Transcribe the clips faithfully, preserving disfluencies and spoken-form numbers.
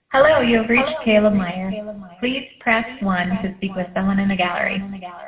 Hello, you have reached Kayla Meyer. Please press one to speak with someone in the gallery.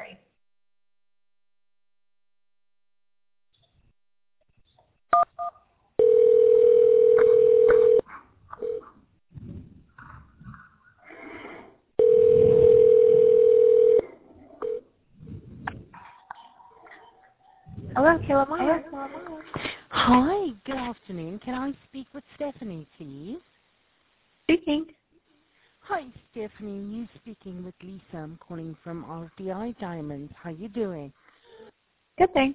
Hello, Kayla Meyer. Hi, good afternoon. Can I speak with Stephanie, please? Speaking. Hi, Stephanie. You speaking with Lisa. I'm calling from R D I Diamonds. How you doing? Good, thanks.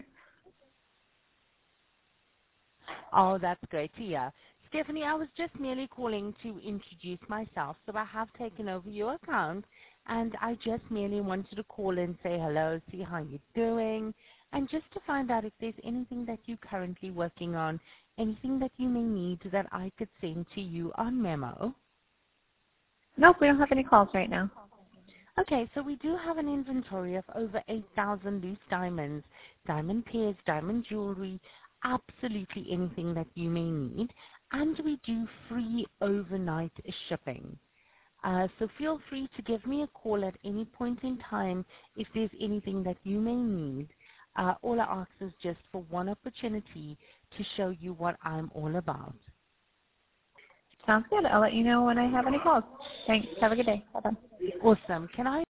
Oh, that's great to hear. Stephanie, I was just merely calling to introduce myself. So I have taken over your account, and I just merely wanted to call and say hello, see how you're doing, and just to find out if there's anything that you're currently working on, anything that you may need that I could send to you on memo. Nope, we don't have any calls right now. Okay, so we do have an inventory of over eight thousand loose diamonds, diamond pairs, diamond jewelry, absolutely anything that you may need, and we do free overnight shipping. Uh, so feel free to give me a call at any point in time if there's anything that you may need. Uh, all I ask is just for one opportunity to show you what I'm all about. Sounds good. I'll let you know when I have any calls. Thanks. Have a good day. Bye-bye. Awesome. Can I